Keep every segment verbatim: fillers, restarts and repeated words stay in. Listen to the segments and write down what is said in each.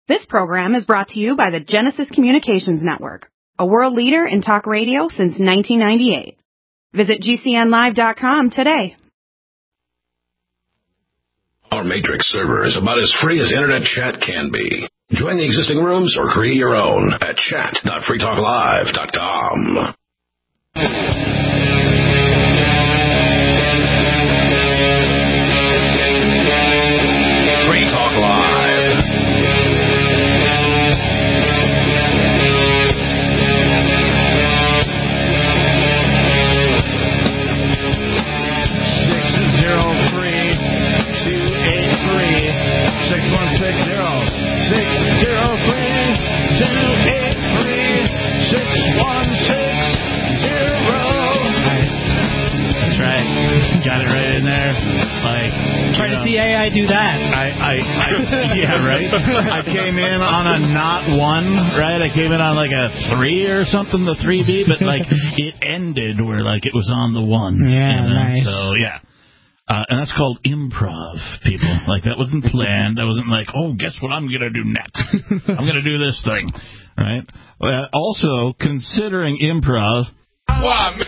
This program is brought to you by the Genesis Communications Network, a world leader in talk radio since nineteen ninety-eight. Visit G C N live dot com today. Our Matrix server is about as free as internet chat can be. Join the existing rooms or create your own at chat dot free talk live dot com. Free Talk Live. six one six zero six zero three two eight three six one six zero. Nice. That's right. Got it right in there. Like, try to see A I do that. I, I, I yeah, right. I came in on a not one, right? I came in on like a three or something, the three B, but like it ended where like it was on the one. Yeah, you know? nice. So yeah. Uh, and that's called improv, people. Like, that wasn't planned. That wasn't like, oh, guess what I'm going to do next? I'm going to do this thing, right? Uh, also, considering improv... Why, man?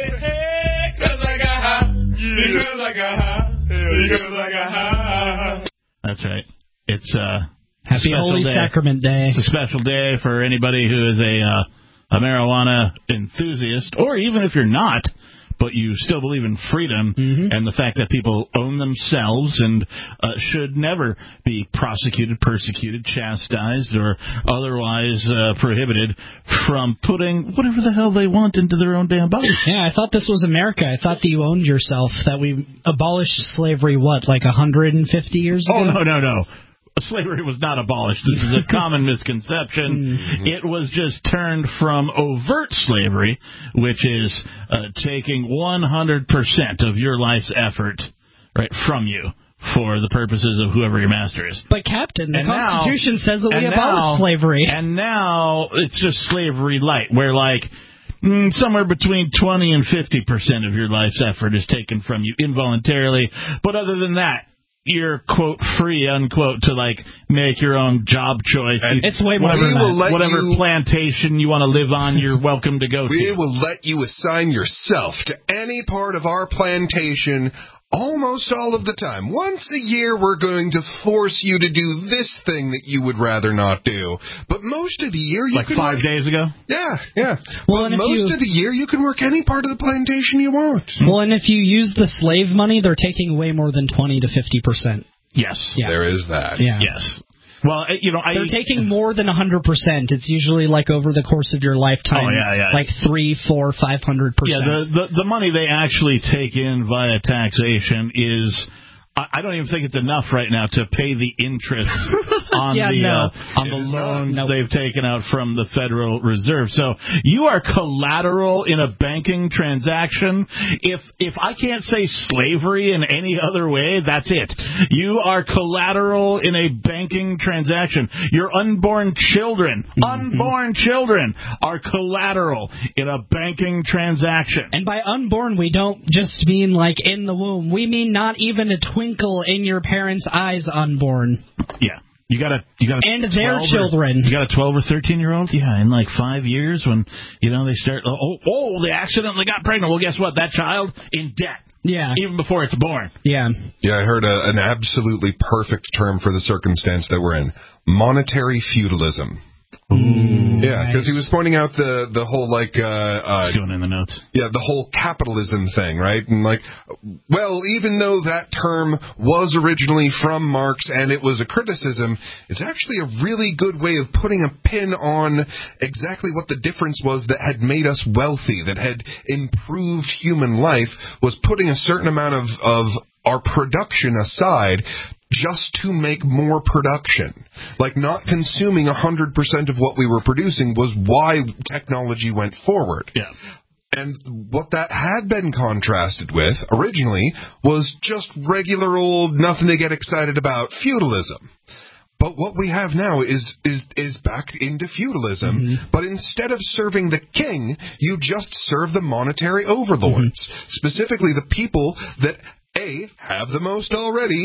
Yeah, cause I got high. Yeah, cause I got high. Yeah, cause I got high. That's right. It's uh, Happy Holy day. Sacrament Day. It's a special day for anybody who is a, uh, a marijuana enthusiast, or even if you're not... but you still believe in freedom mm-hmm. and the fact that people own themselves and uh, should never be prosecuted, persecuted, chastised, or otherwise uh, prohibited from putting whatever the hell they want into their own damn bodies. Yeah, I thought this was America. I thought that you owned yourself, that we abolished slavery, what, like one hundred fifty years ago? Oh, no, no, no. Slavery was not abolished. This is a common misconception. Mm-hmm. It was just turned from overt slavery, which is uh, taking one hundred percent of your life's effort right from you for the purposes of whoever your master is. But, Captain, the and Constitution now, says that we now, abolished slavery. And now it's just slavery light, where, like, mm, somewhere between twenty and fifty percent of your life's effort is taken from you involuntarily. But other than that, you're, quote, free, unquote, to, like, make your own job choice. And it's way more whatever, than that. Whatever you, plantation you want to live on, you're welcome to go we to. We will let you assign yourself to any part of our plantation almost all of the time. Once a year, we're going to force you to do this thing that you would rather not do. But most of the year, you like can five work, days ago? Yeah, yeah. Well, but and most you, of the year, you can work any part of the plantation you want. Well, and if you use the slave money, they're taking way more than twenty to fifty percent. Yes. Yeah. There is that. Yeah. Yes. Well, you know, I... They're taking more than one hundred percent. It's usually, like, over the course of your lifetime, oh, yeah, yeah. like three, four, five hundred percent. Yeah, the, the, the money they actually take in via taxation is... I don't even think it's enough right now to pay the interest on yeah, the no. uh, on the loans no. they've taken out from the Federal Reserve. So you are collateral in a banking transaction. If if I can't say slavery in any other way, that's it. You are collateral in a banking transaction. Your unborn children, mm-hmm. unborn children are collateral in a banking transaction. And by unborn, we don't just mean like in the womb. We mean not even a twinkle in your parents' eyes unborn. Yeah. You got a you got a and their children. Or, you got a twelve or thirteen year old? Yeah, in like five years when you know they start oh oh they accidentally got pregnant. Well, guess what? That child in debt. Yeah. Even before it's born. Yeah. Yeah, I heard a, an absolutely perfect term for the circumstance that we're in. Monetary feudalism. Ooh, yeah, because nice. he was pointing out the the whole like uh, uh, it's going in the notes. Yeah, the whole capitalism thing, right? And like, well, even though that term was originally from Marx and it was a criticism, it's actually a really good way of putting a pin on exactly what the difference was that had made us wealthy, that had improved human life, was putting a certain amount of of our production aside just to make more production. Like, not consuming one hundred percent of what we were producing was why technology went forward. Yeah. And what that had been contrasted with, originally, was just regular old, nothing to get excited about, feudalism. But what we have now is is is back into feudalism, mm-hmm. but instead of serving the king, you just serve the monetary overlords. Mm-hmm. Specifically, the people that, A, have the most already,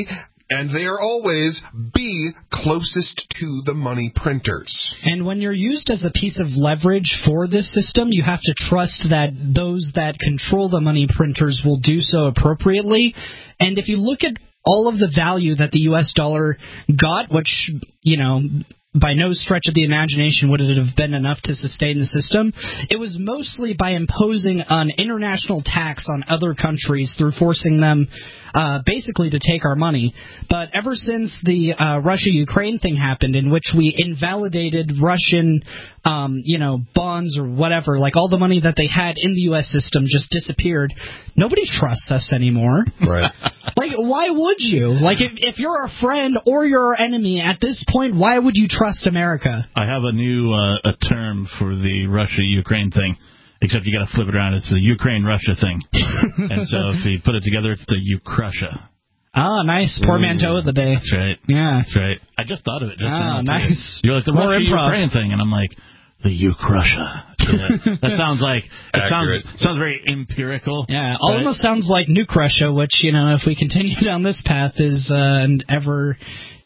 And they are always B, closest to the money printers. And when you're used as a piece of leverage for this system, you have to trust that those that control the money printers will do so appropriately. And if you look at all of the value that the U S dollar got, which, you know, by no stretch of the imagination would it have been enough to sustain the system, it was mostly by imposing an international tax on other countries through forcing them uh, basically to take our money. But ever since the uh, Russia-Ukraine thing happened, in which we invalidated Russian, um, you know, bonds or whatever, like all the money that they had in the U S system just disappeared, nobody trusts us anymore. Right. Like, why would you? Like, if, if you're a friend or you're our enemy, at this point, why would you trust America? I have a new uh, a term for the Russia-Ukraine thing, except you got to flip it around. It's the Ukraine-Russia thing. And so if you put it together, it's the Ukrussia. Ah, nice. Portmanteau of the day. That's right. Yeah. That's right. I just thought of it just Ah, now. nice. You're like, the More Russia-Ukraine thing, and I'm like, the Ukrussia. Yeah. That sounds like it sounds, sounds very empirical. Yeah, almost sounds like Nuke Russia, which, you know, if we continue down this path, is uh, an ever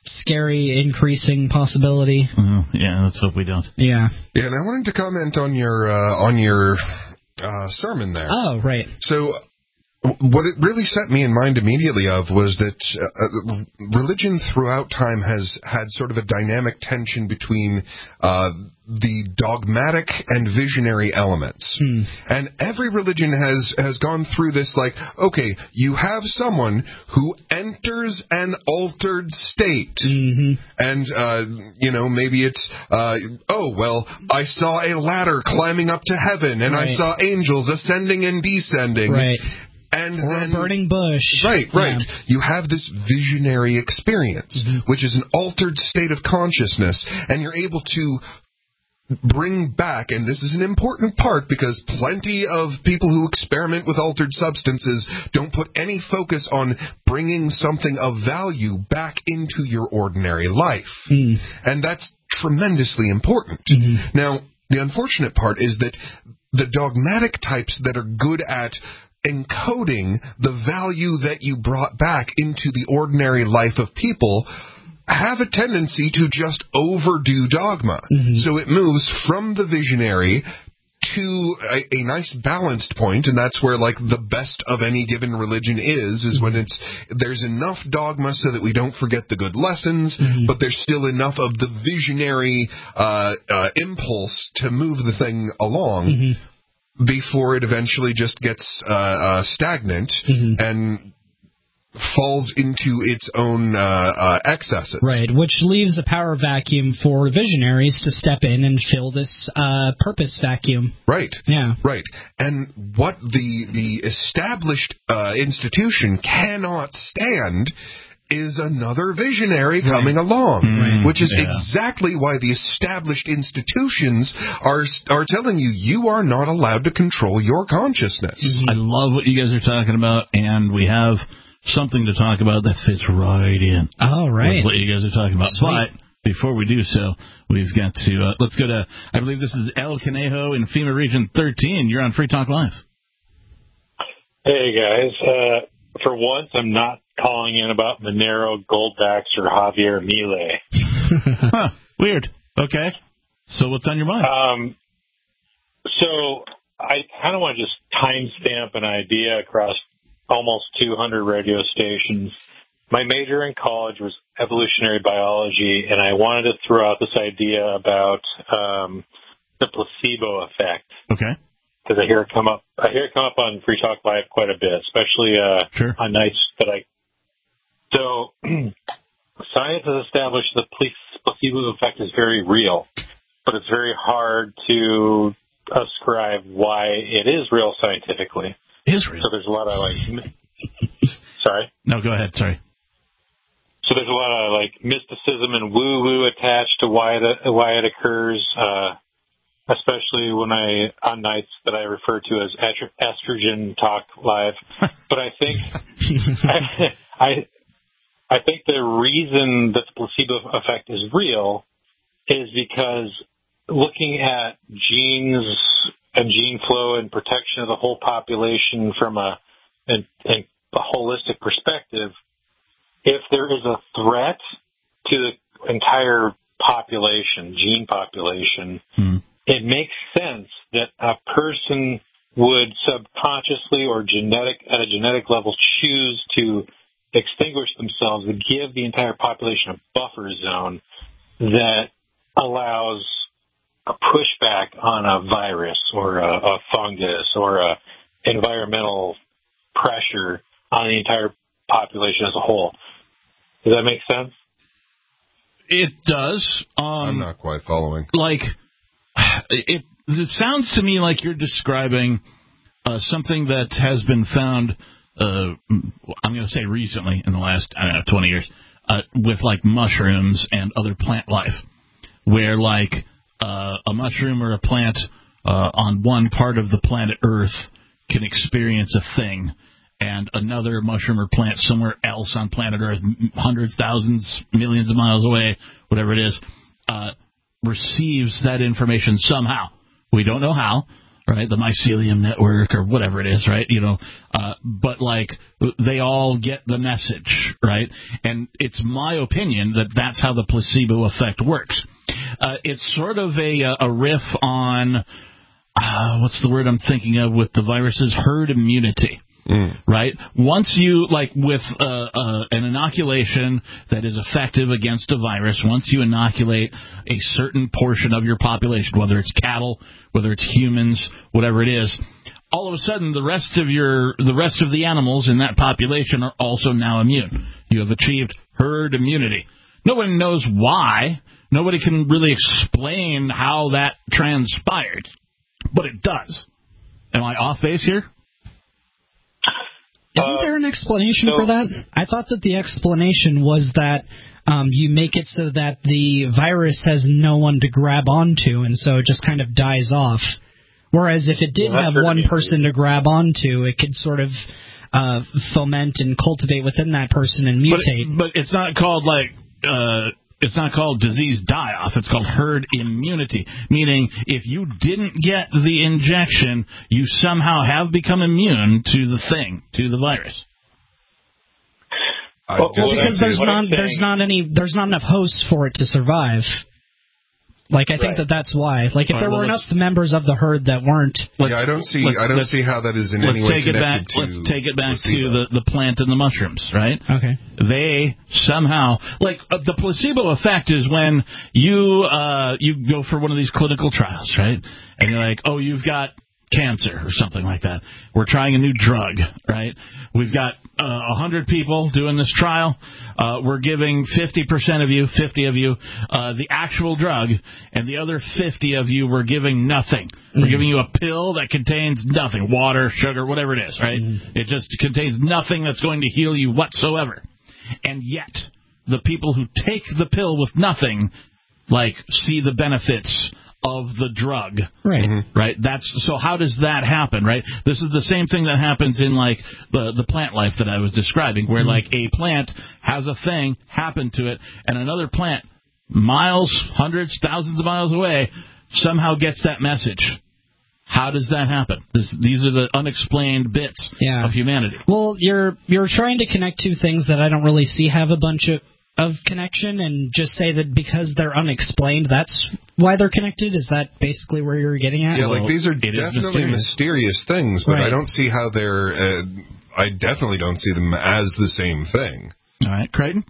scary increasing possibility. Uh, yeah, let's hope we don't. Yeah. Yeah, and I wanted to comment on your uh, on your uh, sermon there. Oh, right. So what it really set me in mind immediately of was that uh, religion throughout time has had sort of a dynamic tension between uh, the dogmatic and visionary elements. Hmm. And every religion has, has gone through this, like, okay, you have someone who enters an altered state. Mm-hmm. And, uh, you know, maybe it's, uh, oh, well, I saw a ladder climbing up to heaven, and right. I saw angels ascending and descending. Right. And or then, a burning bush. Right, right. Yeah. You have this visionary experience, mm-hmm. which is an altered state of consciousness, and you're able to bring back, and this is an important part because plenty of people who experiment with altered substances don't put any focus on bringing something of value back into your ordinary life. Mm. And that's tremendously important. Mm-hmm. Now, the unfortunate part is that the dogmatic types that are good at encoding the value that you brought back into the ordinary life of people have a tendency to just overdo dogma. Mm-hmm. So it moves from the visionary to a, a nice balanced point, and that's where, like, the best of any given religion is, is mm-hmm. when it's there's enough dogma so that we don't forget the good lessons, mm-hmm. but there's still enough of the visionary uh, uh, impulse to move the thing along. Mm-hmm. Before it eventually just gets uh, uh, stagnant mm-hmm. and falls into its own uh, uh, excesses. Right, which leaves a power vacuum for visionaries to step in and fill this uh, purpose vacuum. Right. Yeah. Right. And what the the established uh, institution cannot stand is another visionary coming right. along, right. which is yeah. exactly why the established institutions are are telling you you are not allowed to control your consciousness. Mm-hmm. I love what you guys are talking about, and we have something to talk about that fits right in. Oh, right. With what you guys are talking about. Sweet. But before we do so, we've got to, uh, let's go to, I believe this is El Conejo in FEMA Region thirteen. You're on Free Talk Live. Hey, guys. Uh, for once, I'm not calling in about Monero, Goldbacks, or Javier Milei. Huh, weird. Okay. So what's on your mind? Um, so I kind of want to just timestamp an idea across almost two hundred radio stations. My major in college was evolutionary biology, and I wanted to throw out this idea about um, the placebo effect. Okay. Because I hear it come up, I hear it come up on Free Talk Live quite a bit, especially uh, sure. on nights that I. So, science has established the placebo effect is very real, but it's very hard to ascribe why it is real scientifically. Is real. So there's a lot of like. Sorry. No, go ahead. Sorry. So there's a lot of like mysticism and woo-woo attached to why the why it occurs. Uh, Especially when I, on nights that I refer to as estrogen talk live. But I think, I, I, I think the reason that the placebo effect is real is because looking at genes and gene flow and protection of the whole population from a, an, a holistic perspective, if there is a threat to the entire population, gene population, hmm. it makes sense that a person would subconsciously or genetic at a genetic level choose to extinguish themselves and give the entire population a buffer zone that allows a pushback on a virus or a, a fungus or a environmental pressure on the entire population as a whole. Does that make sense? It does. Um, I'm not quite following. Like, it, it sounds to me like you're describing uh, something that has been found, uh, I'm going to say recently, in the last, I don't know, twenty years, uh, with, like, mushrooms and other plant life, where, like, uh, a mushroom or a plant uh, on one part of the planet Earth can experience a thing, and another mushroom or plant somewhere else on planet Earth, hundreds, thousands, millions of miles away, whatever it is, uh, receives that information somehow. We don't know how, right? The mycelium network or whatever it is, right? You know, uh, but like they all get the message, right? And it's my opinion that that's how the placebo effect works. Uh, it's sort of a a riff on uh, what's the word I'm thinking of with the viruses? Herd immunity. Mm. Right? Once you, like with uh, uh, an inoculation that is effective against a virus, once you inoculate a certain portion of your population, whether it's cattle, whether it's humans, whatever it is, all of a sudden the rest of your the rest of the animals in that population are also now immune. You have achieved herd immunity. Nobody knows why. Nobody can really explain how that transpired, but it does. Am I off base here? Isn't there an explanation uh, so, for that? I thought that the explanation was that um, you make it so that the virus has no one to grab onto, and so it just kind of dies off. Whereas if it did well, have one person to grab onto, it could sort of uh, foment and cultivate within that person and mutate. But, but it's not called like... Uh It's not called disease die-off. It's called herd immunity, meaning if you didn't get the injection, you somehow have become immune to the thing, to the virus. Well, well because there's not there's not any there's not enough hosts for it to survive. Like I think right. that that's why. Like if right, there well, were enough members of the herd that weren't. Yeah, I don't see. I don't see how that is in any way connected back, to. Let's take it back placebo. to the, the plant and the mushrooms, right? Okay. They somehow like uh, the placebo effect is when you uh, you go for one of these clinical trials, right? And you're like, oh, you've got cancer or something like that. We're trying a new drug, right? We've got uh, one hundred people doing this trial. Uh, we're giving fifty percent of you, fifty of you, uh, the actual drug, and the other fifty of you we're giving nothing. Mm-hmm. We're giving you a pill that contains nothing, water, sugar, whatever it is, right? Mm-hmm. It just contains nothing that's going to heal you whatsoever. And yet, the people who take the pill with nothing, like, see the benefits of the drug. Right. Mm-hmm. Right. That's so how does that happen, right? This is the same thing that happens in like the the plant life that I was describing, where mm-hmm. like a plant has a thing happen to it and another plant miles, hundreds, thousands of miles away somehow gets that message. How does that happen? This, these are the unexplained bits yeah. of humanity. Well, you're you're trying to connect two things that I don't really see have a bunch of of connection, and just say that because they're unexplained, that's why they're connected? Is that basically where you're getting at? Yeah, well, like these are definitely mysterious. mysterious things, but right. I don't see how they're. Uh, I definitely don't see them as the same thing. All right, Creighton.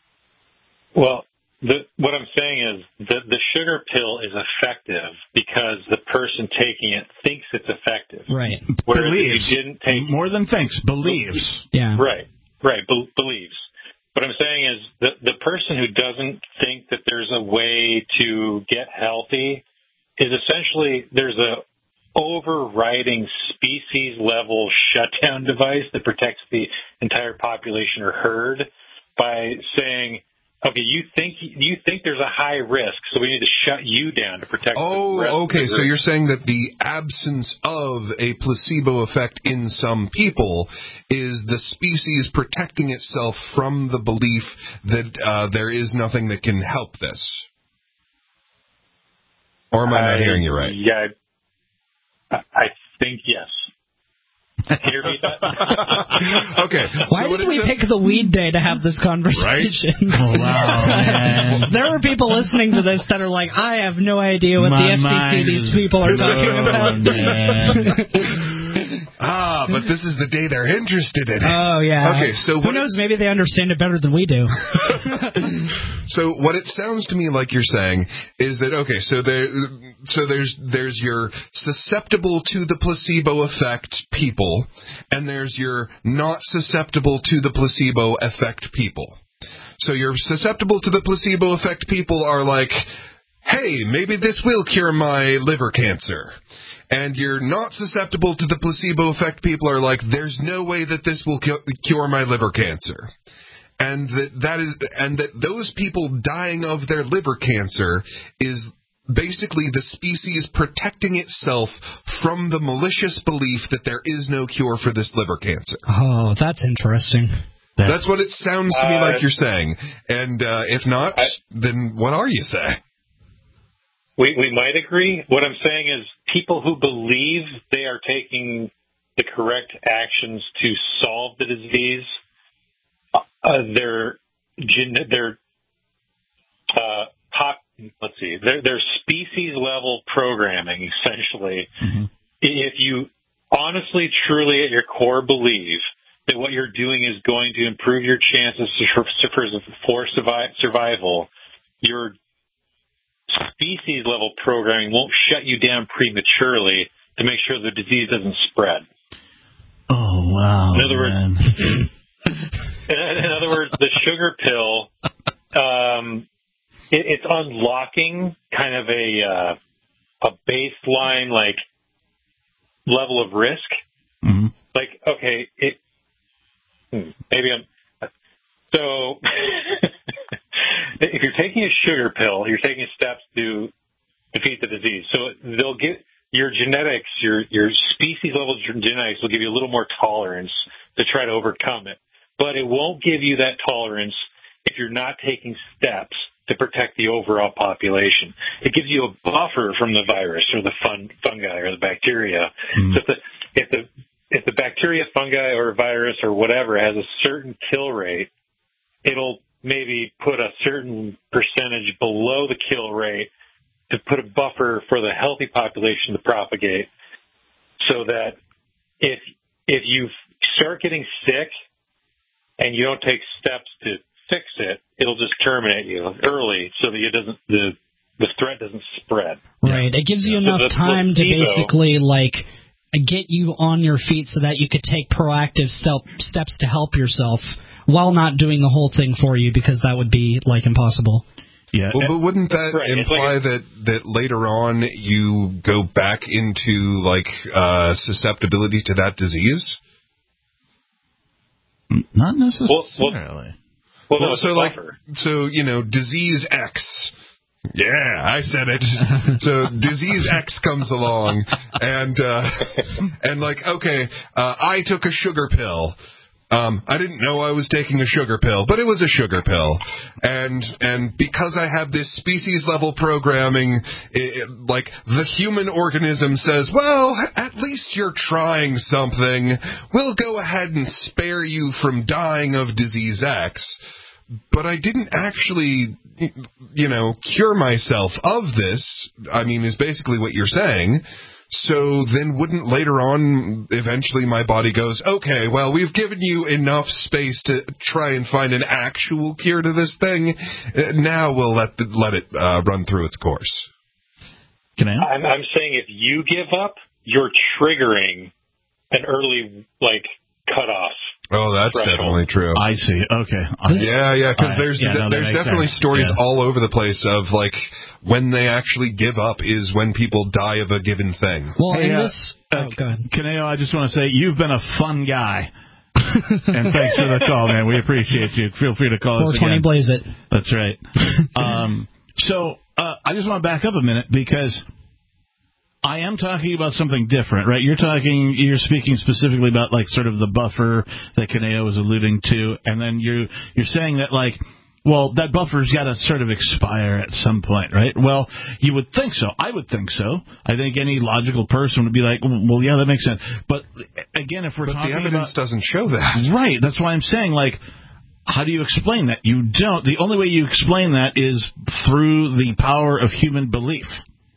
Well, the, what I'm saying is that the sugar pill is effective because the person taking it thinks it's effective. Right. Whereas believes. if you didn't take more than thinks, believes. Yeah. Right. Right. Be- believes. What I'm saying is the the person who doesn't think that there's a way to get healthy is essentially there's a overriding species level shutdown device that protects the entire population or herd by saying, okay, you think you think there's a high risk, so we need to shut you down to protect. Oh, the rest okay. of the So group. you're saying that the absence of a placebo effect in some people is the species protecting itself from the belief that uh, there is nothing that can help this. Or am I not I, hearing you right? Yeah, I, I think yes. Can you repeat that? Okay. Why so did we said, pick the weed day to have this conversation? Right? Oh, wow, man. There are people listening to this that are like, I have no idea what My the F C C mind these is people are talking blown, about. man. ah, but this is the day they're interested in. Oh, yeah. Okay, so who what knows? it's- Maybe they understand it better than we do. So what it sounds to me like you're saying is that okay, so there, so there's there's your susceptible to the placebo effect people, and there's your not susceptible to the placebo effect people. So your susceptible to the placebo effect people are like, hey, maybe this will cure my liver cancer. And you're not susceptible to the placebo effect people are like, there's no way that this will cu- cure my liver cancer. And that that is, and that those people dying of their liver cancer is basically the species protecting itself from the malicious belief that there is no cure for this liver cancer. Oh, that's interesting. That's what it sounds to me Uh, like you're saying. And uh, if not, I, then what are you saying? We we might agree. What I'm saying is people who believe they are taking the correct actions to solve the disease, uh, their their uh, pop, let's see, their their species level programming essentially. Mm-hmm. If you honestly, truly, at your core believe that what you're doing is going to improve your chances for, for survival, your species level programming won't shut you down prematurely to make sure the disease doesn't spread. Oh, wow. In other man. words, in, in other words, the sugar pill, um, it, it's unlocking kind of a uh, a baseline like level of risk. Mm-hmm. Like, okay, it maybe I'm so. If you're taking a sugar pill, you're taking steps to defeat the disease. So they'll get your genetics, your your species level genetics will give you a little more tolerance to try to overcome it. But it won't give you that tolerance if you're not taking steps to protect the overall population. It gives you a buffer from the virus or the fun, fungi or the bacteria. Mm. So if the, if the if the bacteria, fungi, or virus or whatever has a certain kill rate, it'll maybe put a certain percentage below the kill rate to put a buffer for the healthy population to propagate, so that if if you start getting sick and you don't take steps to fix it, it'll just terminate you early so that it doesn't the the threat doesn't spread. Right. It gives you enough so time placebo, to basically like get you on your feet so that you could take proactive step, steps to help yourself while not doing the whole thing for you, because that would be like impossible. Yeah. Well, but wouldn't that right. imply like a, that, that later on you go back into like uh, susceptibility to that disease? Not necessarily. Well, well, well no, so like, so you know, disease X. Yeah, I said it. So disease X comes along, and uh, and like, okay, uh, I took a sugar pill. Um, I didn't know I was taking a sugar pill, but it was a sugar pill. And and because I have this species-level programming, it, like the human organism says, well, at least you're trying something. We'll go ahead and spare you from dying of disease X. But I didn't actually, you know, cure myself of this, I mean, is basically what you're saying. So then wouldn't later on, eventually my body goes, okay, well, we've given you enough space to try and find an actual cure to this thing. Now we'll let the, let it uh, run through its course. Can I? I'm, I'm saying if you give up, you're triggering an early, like, cutoff. Oh, that's threshold. definitely true. I see. Okay. I, yeah, yeah, because right. there's yeah, no, there's definitely sense. stories yeah. all over the place of, like, when they actually give up is when people die of a given thing. Well, hey, in uh, this... Uh, oh, go ahead. Kaneo, I just want to say, you've been a fun guy. And thanks for the call, man. We appreciate you. Feel free to call us again. four twenty blaze it. That's right. um, so, uh, I just want to back up a minute, because I am talking about something different, right? You're talking, you're speaking specifically about, like, sort of the buffer that Kaneo was alluding to, and then you you're saying that, like, well, that buffer's got to sort of expire at some point, right? Well, you would think so. I would think so. I think any logical person would be like, well, yeah, that makes sense. But again, if we're but talking the evidence about, doesn't show that. Right. That's why I'm saying, like, how do you explain that? You don't. The only way you explain that is through the power of human belief.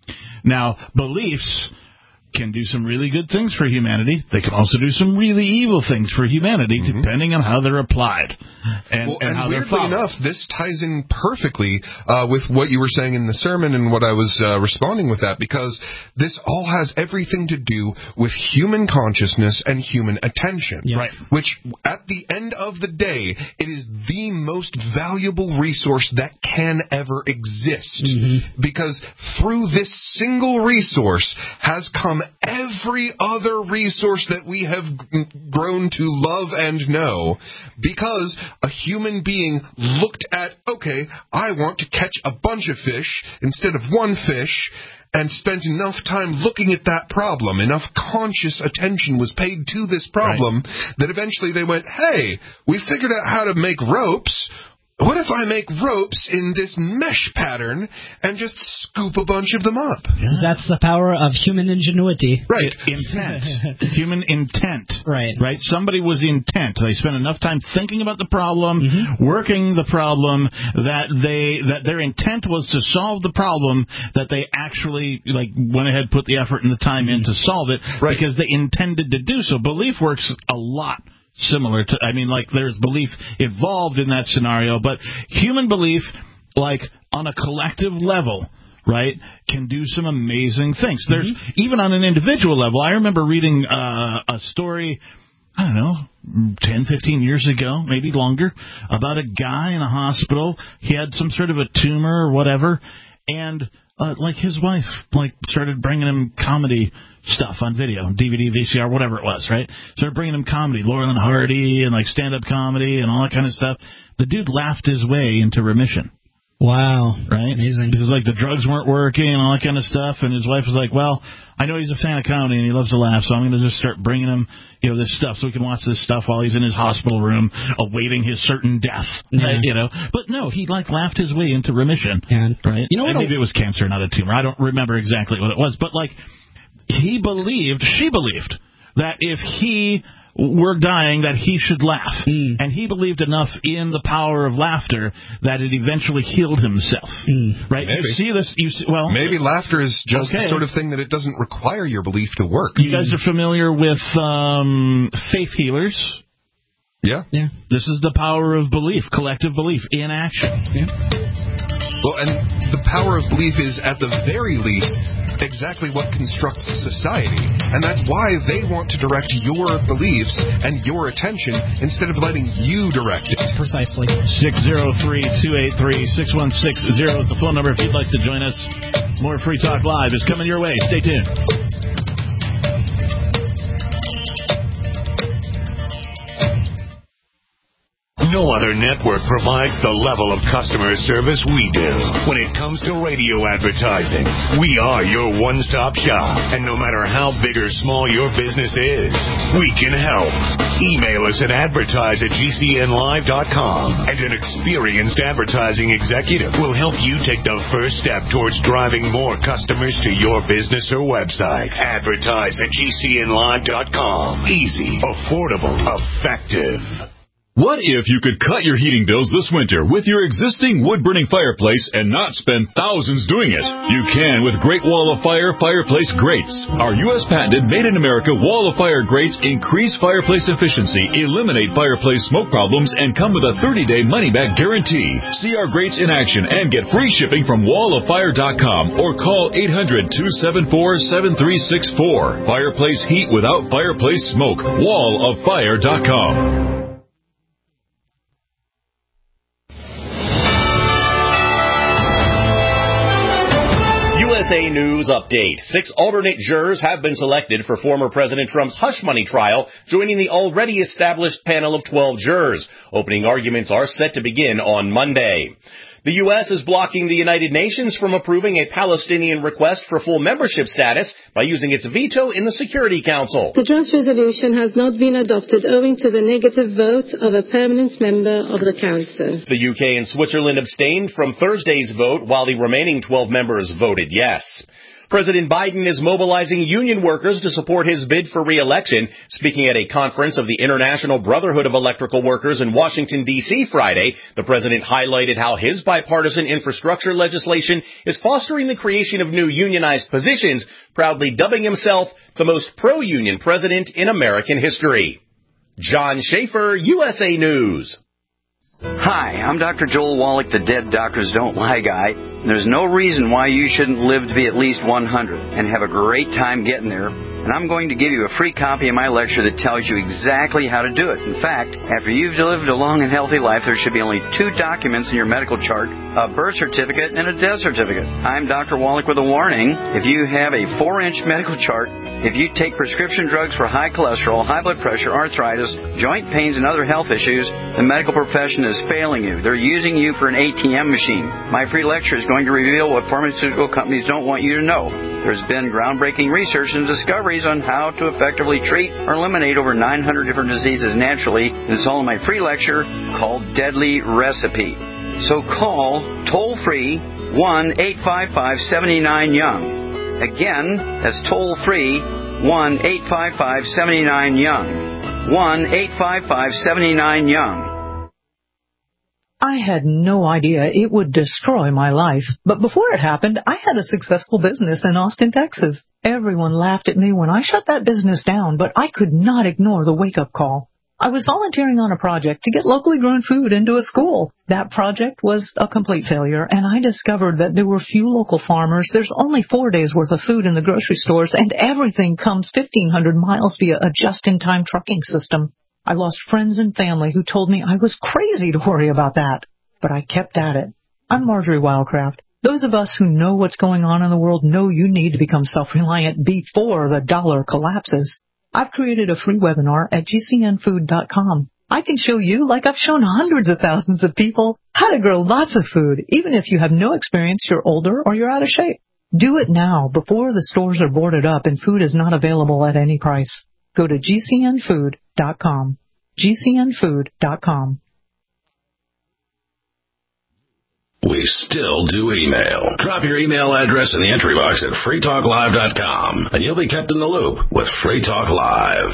Now, beliefs can do some really good things for humanity. They can also do some really evil things for humanity, mm-hmm. depending on how they're applied and, well, and, and how weirdly they're followed. enough, this ties in perfectly uh, with what you were saying in the sermon and what I was uh, responding with that, because this all has everything to do with human consciousness and human attention. Yeah. Right. Which, at the end of the day, it is the most valuable resource that can ever exist. Mm-hmm. Because through this single resource has come every other resource that we have g- grown to love and know, because a human being looked at, okay, I want to catch a bunch of fish instead of one fish, and spent enough time looking at that problem, enough conscious attention was paid to this problem, right. that eventually they went, hey, we figured out how to make ropes. What if I make ropes in this mesh pattern and just scoop a bunch of them up? Yeah. That's the power of human ingenuity. Right. Intent. Human intent. Right. Right. Somebody was intent. They spent enough time thinking about the problem, mm-hmm. working the problem, that they that their intent was to solve the problem, that they actually like went ahead, put the effort and the time mm-hmm. in to solve it, right. because they intended to do so. Belief works a lot similar to, I mean, like, there's belief evolved in that scenario, but human belief, like, on a collective level, right, can do some amazing things. Mm-hmm. There's, even on an individual level, I remember reading uh, a story, I don't know, ten, fifteen years ago, maybe longer, about a guy in a hospital. He had some sort of a tumor or whatever, and Uh, like his wife, like, started bringing him comedy stuff on video, D V D, V C R, whatever it was, right? Started bringing him comedy, Laurel and Hardy, and like stand-up comedy and all that kind of stuff. The dude laughed his way into remission. Wow. Right? Amazing. Because, like, the drugs weren't working and all that kind of stuff, and his wife was like, well, I know he's a fan of comedy and he loves to laugh, so I'm going to just start bringing him, you know, this stuff so we can watch this stuff while he's in his hospital room awaiting his certain death, yeah. right, you know. But, no, he, like, laughed his way into remission, yeah. right? You know what? Maybe it was cancer, not a tumor. I don't remember exactly what it was, but, like, he believed, she believed, that if he were dying, that he should laugh. Mm. And he believed enough in the power of laughter that it eventually healed himself. Mm. Right? Maybe. You see this? You see, well, maybe laughter is just okay. the sort of thing that it doesn't require your belief to work. You guys are familiar with um, faith healers? Yeah. Yeah. This is the power of belief, collective belief in action. Yeah. Well, and the power of belief is, at the very least, exactly what constructs society. And that's why they want to direct your beliefs and your attention instead of letting you direct it. Precisely. six oh three, two eight three, six one six zero is the phone number if you'd like to join us. More Free Talk Live is coming your way. Stay tuned. No other network provides the level of customer service we do. When it comes to radio advertising, we are your one-stop shop. And no matter how big or small your business is, we can help. Email us at advertise at G C N live dot com, and an experienced advertising executive will help you take the first step towards driving more customers to your business or website. Advertise at G C N live dot com. Easy, affordable, effective. What if you could cut your heating bills this winter with your existing wood-burning fireplace and not spend thousands doing it? You can with Great Wall of Fire fireplace grates. Our U S patented made-in-America Wall of Fire grates increase fireplace efficiency, eliminate fireplace smoke problems, and come with a thirty-day money-back guarantee. See our grates in action and get free shipping from wall of fire dot com or call eight hundred, two seven four, seven three six four. Fireplace heat without fireplace smoke. wall of fire dot com. U S A News Update. Six alternate jurors have been selected for former President Trump's hush money trial, joining the already established panel of twelve jurors. Opening arguments are set to begin on Monday. The U S is blocking the United Nations from approving a Palestinian request for full membership status by using its veto in the Security Council. The draft resolution has not been adopted owing to the negative vote of a permanent member of the Council. The U K and Switzerland abstained from Thursday's vote, while the remaining twelve members voted yes. President Biden is mobilizing union workers to support his bid for re-election. Speaking at a conference of the International Brotherhood of Electrical Workers in Washington, D C Friday, the president highlighted how his bipartisan infrastructure legislation is fostering the creation of new unionized positions, proudly dubbing himself the most pro-union president in American history. John Schaefer, U S A News. Hi, I'm Doctor Joel Wallach, the Dead Doctors Don't Lie guy. There's no reason why you shouldn't live to be at least one hundred and have a great time getting there. And I'm going to give you a free copy of my lecture that tells you exactly how to do it. In fact, after you've lived a long and healthy life, there should be only two documents in your medical chart, a birth certificate and a death certificate. I'm Doctor Wallach with a warning. If you have a four-inch medical chart, if you take prescription drugs for high cholesterol, high blood pressure, arthritis, joint pains, and other health issues, the medical profession is failing you. They're using you for an A T M machine. My free lecture is going to reveal what pharmaceutical companies don't want you to know. There's been groundbreaking research and discoveries on how to effectively treat or eliminate over nine hundred different diseases naturally, and it's all in my free lecture called Deadly Recipe. So call toll-free one eight five five, seven nine, young. Again, that's toll-free one eight five five, seven nine, young. one eight five five, seven nine, young. I had no idea it would destroy my life, but before it happened, I had a successful business in Austin, Texas. Everyone laughed at me when I shut that business down, but I could not ignore the wake-up call. I was volunteering on a project to get locally grown food into a school. That project was a complete failure, and I discovered that there were few local farmers. There's only four days' worth of food in the grocery stores, and everything comes fifteen hundred miles via a just-in-time trucking system. I lost friends and family who told me I was crazy to worry about that, but I kept at it. I'm Marjorie Wildcraft. Those of us who know what's going on in the world know you need to become self-reliant before the dollar collapses. I've created a free webinar at G C N food dot com. I can show you, like I've shown hundreds of thousands of people, how to grow lots of food, even if you have no experience, you're older, or you're out of shape. Do it now, before the stores are boarded up and food is not available at any price. Go to G C N food dot com. G C N food dot com. We still do email. Drop your email address in the entry box at free talk live dot com, and you'll be kept in the loop with Free Talk Live.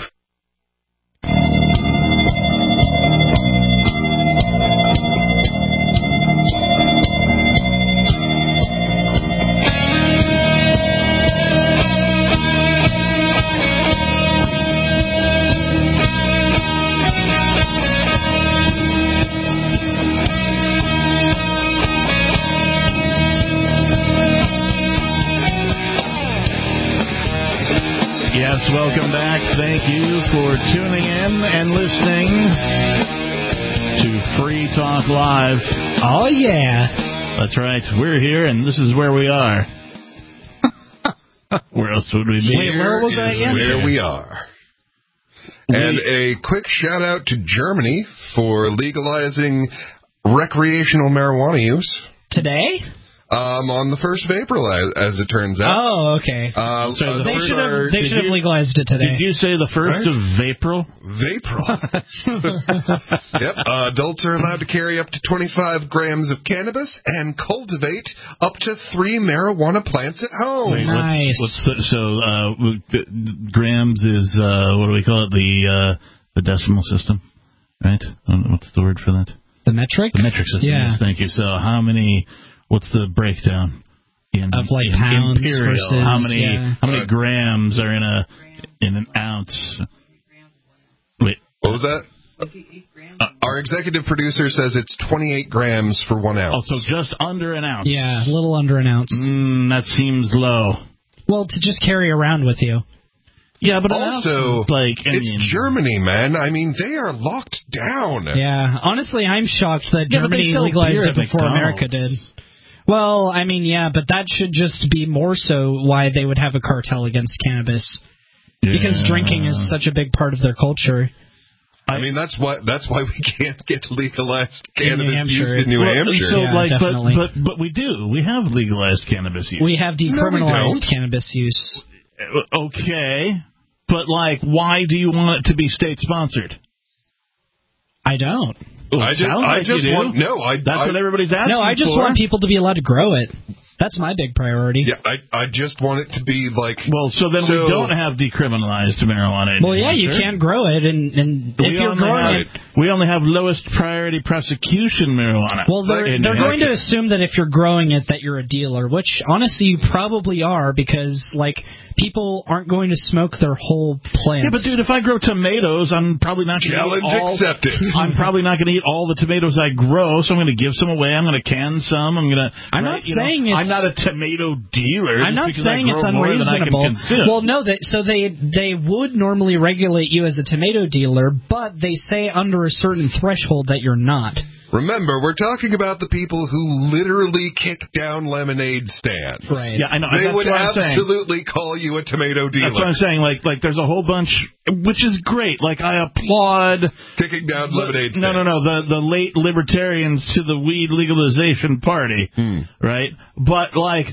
Yes, welcome back. Thank you for tuning in and listening to Free Talk Live. Oh, yeah. That's right. We're here, and this is where we are. Where else would we be? Wait, where was that again? Where we are. And a quick shout-out to Germany for legalizing recreational marijuana use. Today? Um, on the first of April, as, as it turns out. Oh, okay. Uh, so uh, they first should have, are, they should have legalized it today. Did you say the first Right? of April? April. Yep. Uh, adults are allowed to carry up to twenty-five grams of cannabis and cultivate up to three marijuana plants at home. Wait, Nice. What's, what's the, so uh, grams is uh, what do we call it? The uh, the decimal system, right? I don't know, what's the word for that? The metric? The metric system. Yeah. Yes, thank you. So how many? What's the breakdown? In, of like in pounds imperial, versus how many yeah. how many grams are in a in an ounce? Wait, what was that? Uh, Our executive producer says it's twenty-eight grams for one ounce. Oh, so just under an ounce. Yeah, a little under an ounce. Mm, that seems low. Well, to just carry around with you. Yeah, but also, like I it's mean, Germany, man. I mean, they are locked down. Yeah, honestly, I'm shocked that yeah, Germany legalized it before America did. Well, I mean, yeah, but that should just be more so why they would have a cartel against cannabis. Yeah. Because drinking is such a big part of their culture. I mean, that's why that's why we can't get legalized cannabis Hampshire. use in New well, Hampshire. So, Yeah, like, but, definitely. but but we do. We have legalized cannabis use. We have decriminalized don't. cannabis use. Okay, but like, why do you want it to be state sponsored? I don't. I just, Sounds I like just you do. want no. I, That's I, what everybody's asking No, I just for. want people to be allowed to grow it. That's my big priority. Yeah, I, I just want it to be like. Well, so then so, we don't have decriminalized marijuana. Well, yeah, you can't grow it, and, and We if you're only growing have, it, we only have lowest priority prosecution marijuana. well, they're, in they're New going to Hampshire. assume that if you're growing it, that you're a dealer, which honestly you probably are, because like people aren't going to smoke their whole plants. Yeah, but dude, if I grow tomatoes, I'm probably not going to eat Challenge all. accepted. I'm probably not going to eat all the tomatoes I grow, so I'm going to give some away. I'm going to can some. I'm going to. I'm right, not you saying know, it's- I'm not a tomato dealer. I'm not just because saying I grow it's more than I can unreasonable. consume. Well, no, that so they they would normally regulate you as a tomato dealer, but they say under a certain threshold that you're not. Remember, we're talking about the people who literally kick down lemonade stands. Right. Yeah, I know. They That's would what I'm saying. absolutely call you a tomato dealer. That's what I'm saying. Like, like there's a whole bunch, which is great. Like, I applaud Kicking down lemonade No, stands. no, no. The the late libertarians to the weed legalization party, Hmm. right? But like,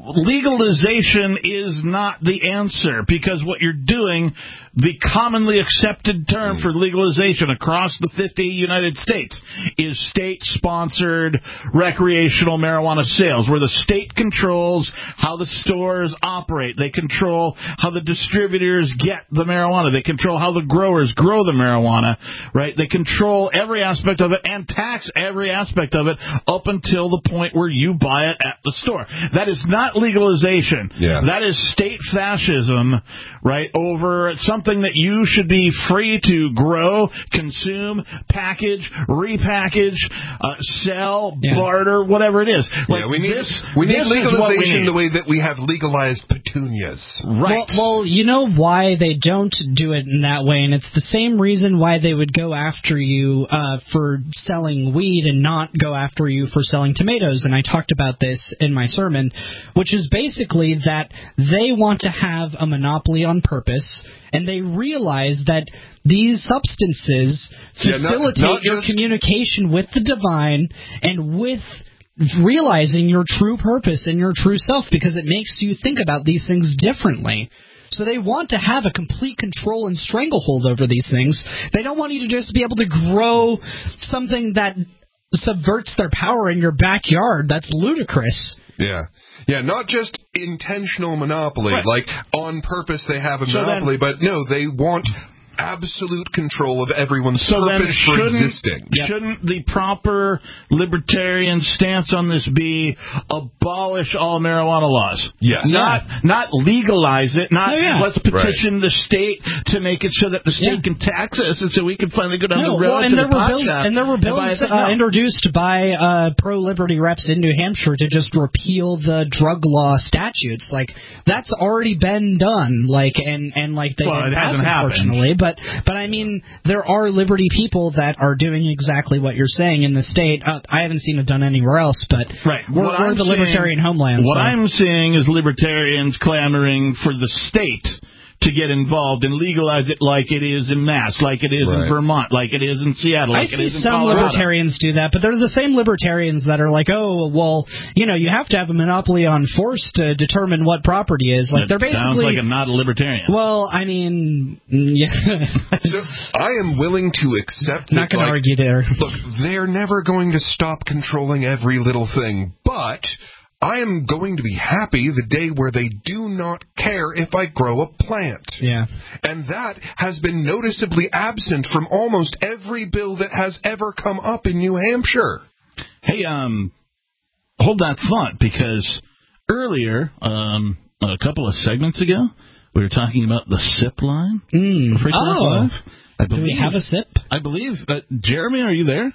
legalization is not the answer, because what you're doing, the commonly accepted term for legalization across the fifty United States is state-sponsored recreational marijuana sales, where the state controls how the stores operate. They control how the distributors get the marijuana. They control how the growers grow the marijuana, right? They control every aspect of it and tax every aspect of it up until the point where you buy it at the store. That is not legalization. Yeah. That is state fascism, right, over something that you should be free to grow, consume, package, repackage, uh, sell, Yeah. barter, whatever it is. Like, Yeah, we need this, we need this is what we legalization need. the way that we have legalized petunias. Right. Well, well, you know why they don't do it in that way, and it's the same reason why they would go after you uh, for selling weed and not go after you for selling tomatoes. And I talked about this in my sermon, which is basically that they want to have a monopoly on purpose, and they realize that these substances Yeah, not- facilitate not your just- communication with the divine and with realizing your true purpose and your true self, because it makes you think about these things differently. So they want to have a complete control and stranglehold over these things. They don't want you to just be able to grow something that subverts their power in your backyard. That's ludicrous. Yeah. Yeah, not just intentional monopoly, Right. like on purpose they have a So monopoly, then- but no, they want absolute control of everyone's So then purpose for shouldn't, existing. shouldn't the proper libertarian stance on this be abolish all marijuana laws? Yes. Not not legalize it, not Oh, yeah. let's petition the state to make it so that the state Yeah. can tax us and so we can finally go down No, the road well, to and there the were pot bills, shop and there were and buy a bills thing. uh, No. introduced by uh, pro-liberty reps in New Hampshire to just repeal the drug law statutes. Like that's already been done. Like and and like they Well, didn't it pass, hasn't happened. unfortunately. But but I mean, there are liberty people that are doing exactly what you're saying in the state. Uh, I haven't seen it done anywhere else, but Right. we're, What we're I'm the seeing- libertarian homeland. What so. I'm seeing is libertarians clamoring for the state to get involved and legalize it like it is in Mass, like it is Right. in Vermont, like it is in Seattle, I like it see is in some Colorado. libertarians do that, but they're the same libertarians that are like, oh, well, you know, you have to have a monopoly on force to determine what property is. Like That they're basically sounds like I'm not a libertarian. Well, I mean, mm, yeah. So I am willing to accept Not that, going to like, argue there. look, they're never going to stop controlling every little thing, but I am going to be happy the day where they do not care if I grow a plant. Yeah. And that has been noticeably absent from almost every bill that has ever come up in New Hampshire. Hey, um, hold that thought, because earlier, um, a couple of segments ago, we were talking about the SIP line. Mm. Free Talk Oh. Live. I Do we believe- have a SIP? I believe. Uh, Jeremy, are you there?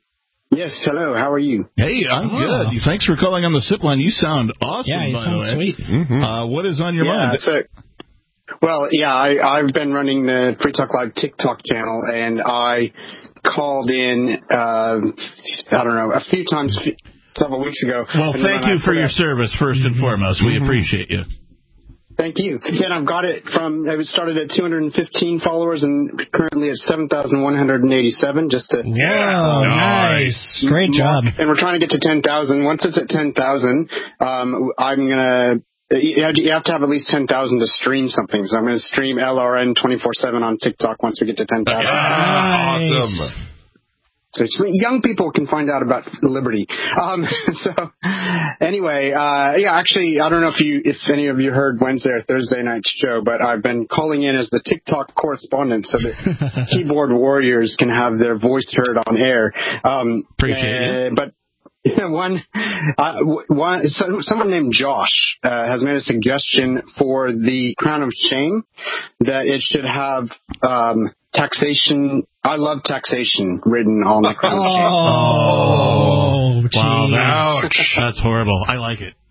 Yes, hello, how are you? Hey, I'm Oh. good. Thanks for calling on the SIP line. You sound awesome, Yeah, you by sound the way. sweet. Mm-hmm. Uh, what is on your yeah, mind? So, well, yeah, I, I've been running the Free Talk Live TikTok channel, and I called in, uh, I don't know, a few times several weeks ago. Well, and thank then you I for put your out- service, first and foremost. We appreciate you. Thank you. And I've got it from, I started at two hundred fifteen followers and currently at seven thousand one hundred eighty-seven. Just to. Yeah, nice. Great job. And we're trying to get to ten thousand. Once it's at ten thousand, um, I'm going to, you have to have at least ten thousand to stream something. So I'm going to stream L R N twenty-four seven on TikTok once we get to ten thousand. Nice. Awesome. So young people can find out about liberty. Um, so anyway, uh, yeah, actually, I don't know if you, if any of you heard Wednesday or Thursday night's show, but I've been calling in as the TikTok correspondent so that keyboard warriors can have their voice heard on air. Um, Appreciate uh, it. But one, uh, one, so, someone named Josh uh, has made a suggestion for the Crown of Shame that it should have um, taxation. I love taxation written on the Crown of Shame. Oh, wow, geez. that's, that's horrible. I like it.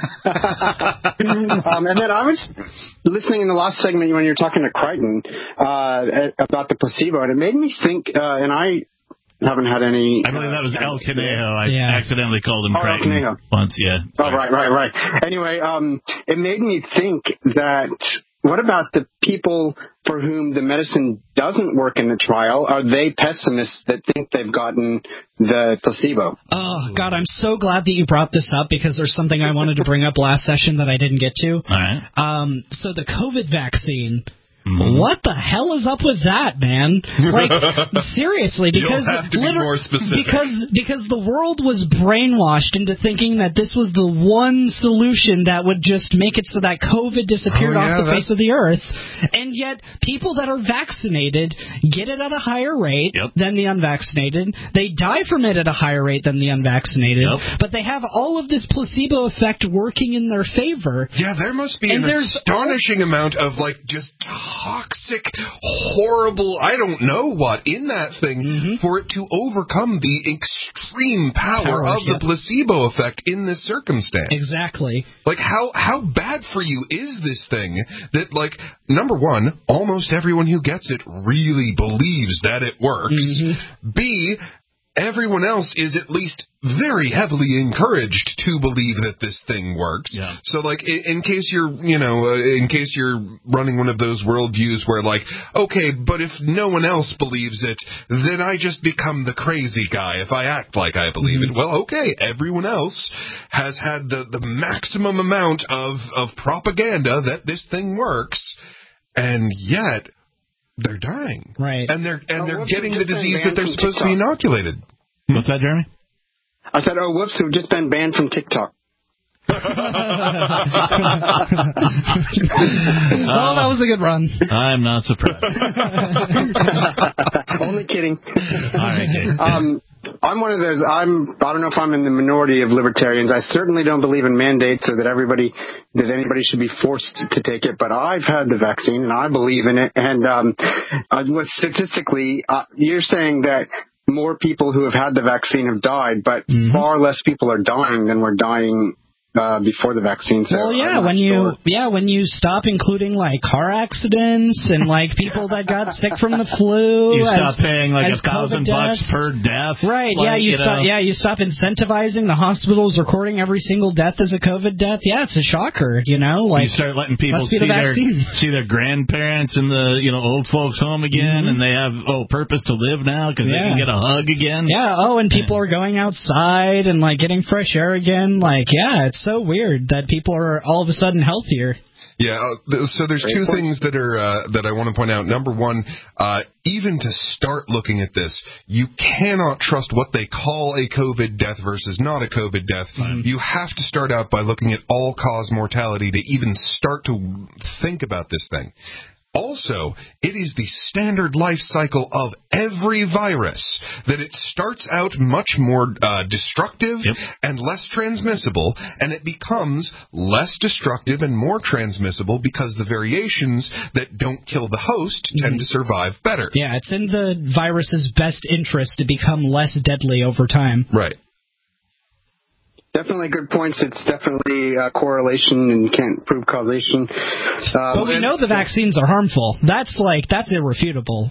um, and then I was listening in the last segment when you were talking to Crichton uh, about the placebo, and it made me think, uh, and I haven't had any... I believe that was El Conejo. I yeah. accidentally called him oh, Crichton Conejo. once, yeah. Oh, right, right, right. Anyway, um, it made me think that what about the people for whom the medicine doesn't work in the trial? Are they pessimists that think they've gotten the placebo? Oh, God, I'm so glad that you brought this up because there's something I wanted to bring up last session that I didn't get to. All right. Um, so the COVID vaccine... Mm-hmm. What the hell is up with that, man? Like, seriously, because You'll have to be more specific. because because the world was brainwashed into thinking that this was the one solution that would just make it so that COVID disappeared oh, yeah, off the that's... face of the earth, and yet people that are vaccinated get it at a higher rate yep. than the unvaccinated. They die from it at a higher rate than the unvaccinated, yep. but they have all of this placebo effect working in their favor. Yeah, there must be and an astonishing amount of like just toxic, horrible, I don't know what, in that thing mm-hmm. for it to overcome the extreme power, power of yeah. the placebo effect in this circumstance. Exactly. Like, how, how bad for you is this thing that, like, number one, almost everyone who gets it really believes that it works. Mm-hmm. B, everyone else is at least very heavily encouraged to believe that this thing works. Yeah. So, like, in, in case you're, you know, uh, in case you're running one of those worldviews where, like, okay, but if no one else believes it, then I just become the crazy guy if I act like I believe mm-hmm. it. Well, okay, everyone else has had the, the maximum amount of, of propaganda that this thing works, and yet they're dying. Right. And they're and oh, they're whoops, getting the disease that banned they're from supposed TikTok. to be inoculated. What's that, Jeremy? I said, oh, whoops, we've just been banned from TikTok. Oh, that was a good run. I'm not surprised. Only kidding. All right, Kate. Um, I'm one of those, I'm, I don't know if I'm in the minority of libertarians. I certainly don't believe in mandates or that everybody, that anybody should be forced to take it, but I've had the vaccine and I believe in it. And, um, uh, with statistically, uh, you're saying that more people who have had the vaccine have died, but mm-hmm. far less people are dying than were dying Uh, before the vaccine. So well, yeah, when you sure. yeah when you stop including like car accidents and like people that got sick from the flu, you as, stop paying like a thousand bucks per death. Right? Like, yeah, you, you stop. know. Yeah, you stop incentivizing the hospitals recording every single death as a COVID death. Yeah, it's a shocker. You know, like you start letting people see the their see their grandparents in the you know old folks home again, mm-hmm. and they have oh purpose to live now because yeah. they can get a hug again. Yeah. Oh, and people are going outside and like getting fresh air again. Like, yeah, it's so weird that people are all of a sudden healthier. Yeah, uh, so there's two things that are uh, that I want to point out. Number one, uh, even to start looking at this, you cannot trust what they call a COVID death versus not a COVID death. Mm-hmm. You have to start out by looking at all-cause mortality to even start to think about this thing. Also, it is the standard life cycle of every virus that it starts out much more uh, destructive yep. and less transmissible, and it becomes less destructive and more transmissible because the variations that don't kill the host mm-hmm. tend to survive better. Yeah, it's in the virus's best interest to become less deadly over time. Right. Definitely good points. It's definitely a correlation and can't prove causation. Um, but we know the vaccines are harmful. That's like, that's irrefutable.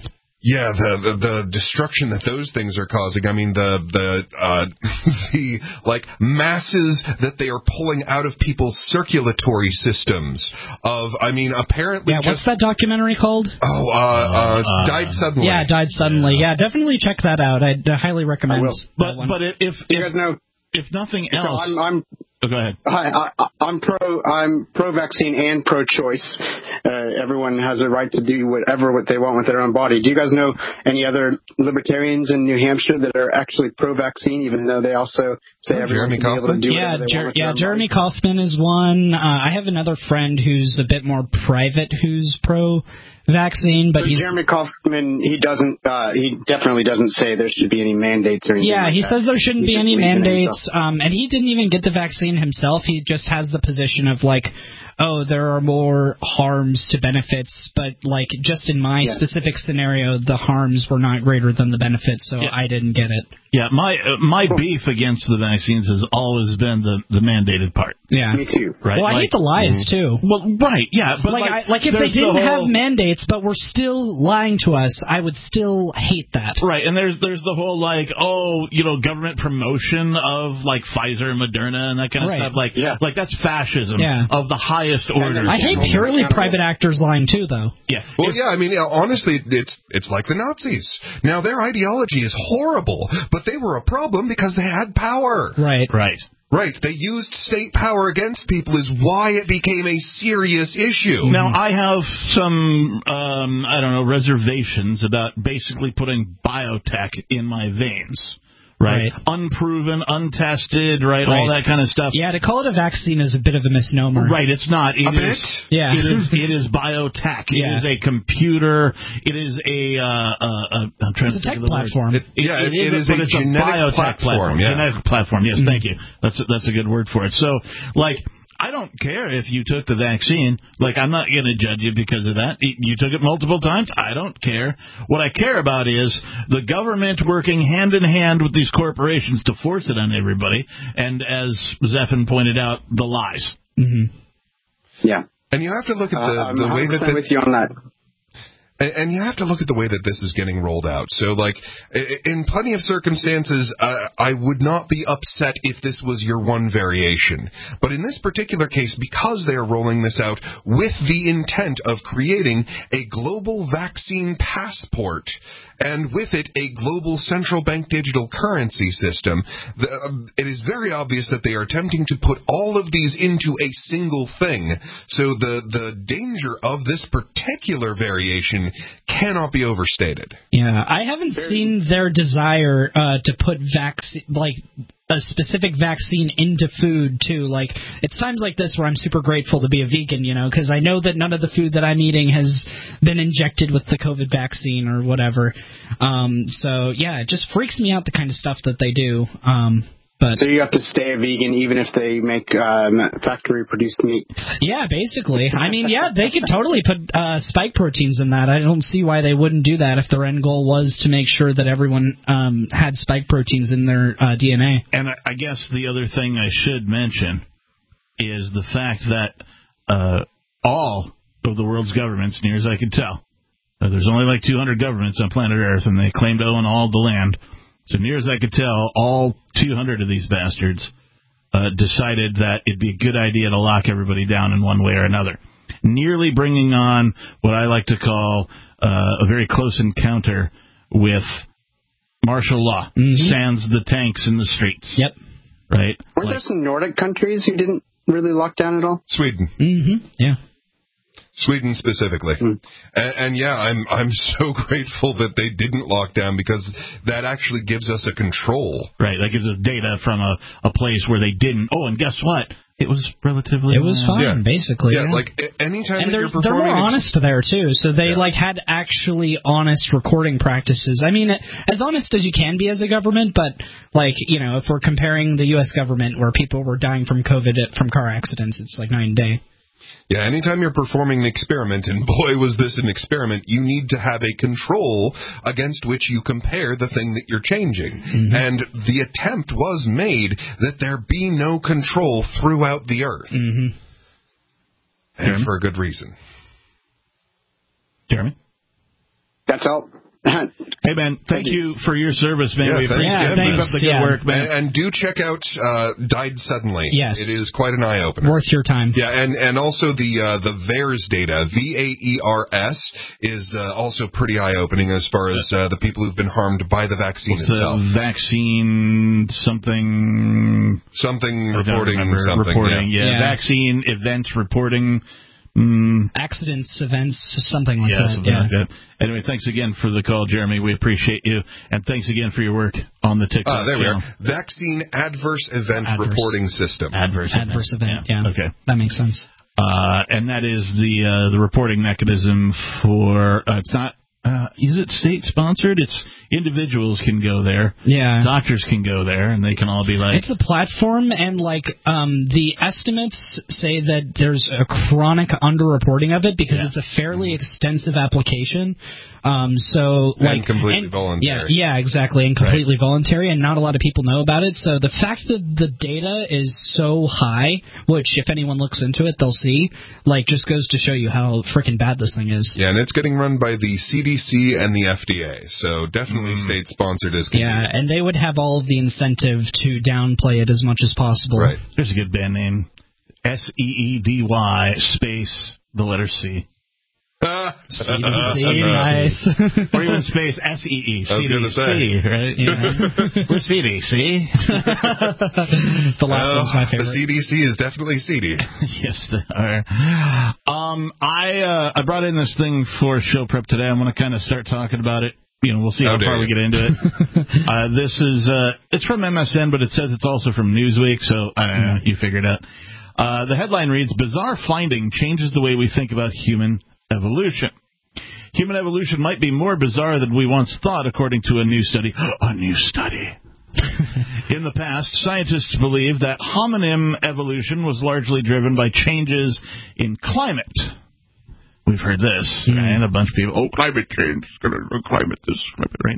Yeah, the, the the destruction that those things are causing. I mean, the the uh, the like masses that they are pulling out of people's circulatory systems. Of, I mean, apparently. Yeah, just, what's that documentary called? Oh, uh, uh, uh died suddenly. Yeah, died suddenly. Yeah, definitely check that out. I'd uh, highly recommend. But one. but if if, you guys know, if nothing so else, I'm, I'm oh, go ahead. Hi, I, I'm pro. I'm pro-vaccine and pro-choice. Uh, everyone has a right to do whatever what they want with their own body. Do you guys know any other libertarians in New Hampshire that are actually pro-vaccine, even though they also say oh, everyone Jeremy should be able to do yeah, whatever they Jer- want with yeah, their own Jeremy body? Kaufman is one. Uh, I have another friend who's a bit more private, who's pro-vaccine, but so he's Jeremy Kaufman. He doesn't. Uh, he definitely doesn't say there should be any mandates or anything. Yeah, like he that. says there shouldn't He be just any believes in it mandates, himself. um, and he didn't even get the vaccine himself. He just has the position of like, oh, there are more harms to benefits, but like just in my Yeah. specific scenario, the harms were not greater than the benefits, so Yeah. I didn't get it. Yeah, my uh, my beef against the vaccines has always been the, the mandated part. Yeah. Me too. Right? Well, I like, hate the lies too. Well, right, yeah, but like, like, I, like if they there's the didn't have whole- mandates, but were still lying to us, I would still hate that. Right, and there's there's the whole like, oh, you know, government promotion of like Pfizer and Moderna and that kind of Right. stuff. Like, Yeah. like that's fascism Yeah. of the highest order. I hate purely private actors lying too, though. Yeah. Well, If- yeah, I mean, yeah, honestly, it's it's like the Nazis. Now, their ideology is horrible, but they were a problem because they had power. Right. Right. Right, they used state power against people is why it became a serious issue. Now, I have some, um, I don't know, reservations about basically putting biotech in my veins. Right. Right. Unproven, untested, right, all Right. that kind of stuff. Yeah, to call it a vaccine is a bit of a misnomer. Right, it's not. It A is, bit? Yeah. It is, it is biotech. Yeah. It is a computer. It is a, uh, uh, uh I'm trying It's to a think tech of the word. platform. It- yeah, it- it is but a it's genetic biotech platform, yeah. Genetic platform, yes, thank you. That's a, that's a good word for it. So, like, I don't care if you took the vaccine. Like, I'm not going to judge you because of that. You took it multiple times. I don't care. What I care about is the government working hand in hand with these corporations to force it on everybody. And as Zephin pointed out, the lies. Mm-hmm. Yeah. And you have to look at the, Uh, I'm the way that one hundred percent the, with you on that. And, and you have to look at the way that this is getting rolled out. So, like, i- in plenty of circumstances, uh, I would not be upset if this was your one variation. But in this particular case, because they are rolling this out with the intent of creating a global vaccine passport, and with it a global central bank digital currency system, the, um, it is very obvious that they are attempting to put all of these into a single thing. So the, the danger of this particular variation cannot be overstated. Yeah, I haven't seen their desire uh, to put vaccine, like a specific vaccine into food too. Like, it's times like this where I'm super grateful to be a vegan, you know, because I know that none of the food that I'm eating has been injected with the COVID vaccine or whatever. Um, so yeah, it just freaks me out the kind of stuff that they do. Um, But so you have to stay a vegan even if they make um, factory-produced meat. Yeah, basically. I mean, yeah, they could totally put uh, spike proteins in that. I don't see why they wouldn't do that if their end goal was to make sure that everyone um, had spike proteins in their uh, D N A. And I, I guess the other thing I should mention is the fact that uh, all of the world's governments, near as I can tell, uh, there's only like two hundred governments on planet Earth, and they claim to own all the land. So near as I could tell, all two hundred of these bastards uh, decided that it'd be a good idea to lock everybody down in one way or another, nearly bringing on what I like to call uh, a very close encounter with martial law, mm-hmm. sans the tanks in the streets. Yep. Right? Weren't Like, there some Nordic countries who didn't really lock down at all? Sweden. Mm-hmm. Yeah. Sweden specifically. Mm. And, and yeah, I'm I'm so grateful that they didn't lock down, because that actually gives us a control. Right, that gives us data from a, a place where they didn't. Oh, and guess what? It was relatively... It was fine, yeah. basically. Yeah, yeah. like anytime and that they're, you're they're performing... more ex- honest there, too. So they, yeah. like, had actually honest recording practices. I mean, as honest as you can be as a government, but, like, you know, if we're comparing the U S government where people were dying from COVID from car accidents, it's like night and day. Yeah, anytime you're performing an experiment, and boy, was this an experiment, you need to have a control against which you compare the thing that you're changing. Mm-hmm. And the attempt was made that there be no control throughout the Earth. Mm-hmm. And Jeremy? For a good reason. Jeremy? That's all. Hey, man, thank you for your service, man. Yeah, we appreciate yeah, it. Keep thanks. up the good Yeah. work, man. And, and do check out uh, Died Suddenly. Yes. It is quite an eye-opener. Worth your time. Yeah, and, and also the uh, the VAERS data, V A E R S, is uh, also pretty eye-opening as far as uh, the people who've been harmed by the vaccine What's itself. the vaccine something... Something I don't reporting remember. something. Reporting, yeah. yeah. Yeah. Vaccine event reporting... Mm, Accidents, events, something like yeah, that. something yeah. like that. Anyway, thanks again for the call, Jeremy. We appreciate you. And thanks again for your work on the TikTok Ah, there we channel. are. Vaccine Adverse Event Adverse. Reporting System. Adverse, Adverse event, yeah. Okay. That makes sense. Uh, and that is the uh, the reporting mechanism for, uh, it's not, uh, is it state-sponsored? It's individuals can go there. Yeah. Doctors can go there, and they can all be like... It's a platform, and like um, the estimates say that there's a chronic underreporting of it because Yeah. it's a fairly extensive application. Um, so like And completely and- voluntary. Yeah, yeah, exactly, and completely voluntary, and not a lot of people know about it. So the fact that the data is so high, which if anyone looks into it, they'll see, like just goes to show you how freaking bad this thing is. Yeah, and it's getting run by the C D C and the F D A, so definitely Mm. state-sponsored as can Yeah, be. and they would have all of the incentive to downplay it as much as possible. Right. There's a good band name. S E E D Y space, the letter C. C D C, nice. Or even space S E E. I was gonna say. C D C, right? Yeah. We're C D C. The last Well, one's my the favorite. C D C is definitely seedy. Yes, they are. Um, I uh, I brought in this thing for show prep today. I'm going to kind of start talking about it. You know, we'll see How how dare far we you. get into it. uh, this is uh, it's from M S N, but it says it's also from Newsweek, so I don't know. You figure it out. Uh, the headline reads: Bizarre finding changes the way we think about human evolution. Human evolution might be more bizarre than we once thought, according to a new study. A new study. In the past, scientists believed that hominin evolution was largely driven by changes in climate. We've heard this, Mm. right? A bunch of people, oh, climate change is going to climate this, right?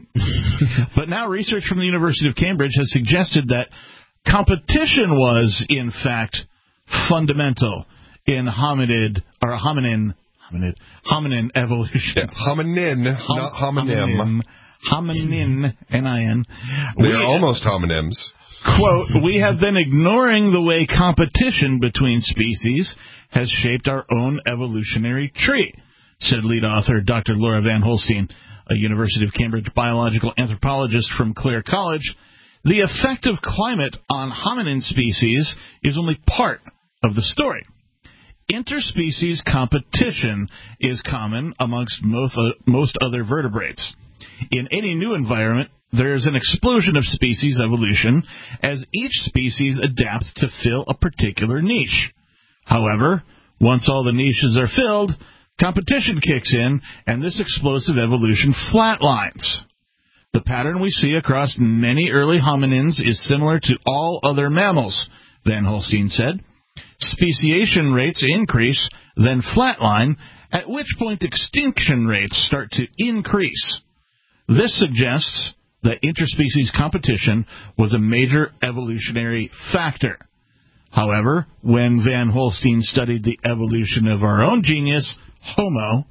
But now research from the University of Cambridge has suggested that competition was, in fact, fundamental in hominid, or hominin, hominid, hominin evolution. Yeah, hominin, Hom- not homonym. Hominin, N I N. They're We- almost homonyms. Quote, we have been ignoring the way competition between species has shaped our own evolutionary tree, said lead author Doctor Laura Van Holstein, a University of Cambridge biological anthropologist from Clare College. The effect of climate on hominin species is only part of the story. Interspecies competition is common amongst most, uh, most other vertebrates. In any new environment, there is an explosion of species evolution as each species adapts to fill a particular niche. However, once all the niches are filled, competition kicks in, and this explosive evolution flatlines. The pattern we see across many early hominins is similar to all other mammals, Van Holstein said. Speciation rates increase, then flatline, at which point extinction rates start to increase. This suggests that interspecies competition was a major evolutionary factor. However, when Van Holstein studied the evolution of our own genius, Homo,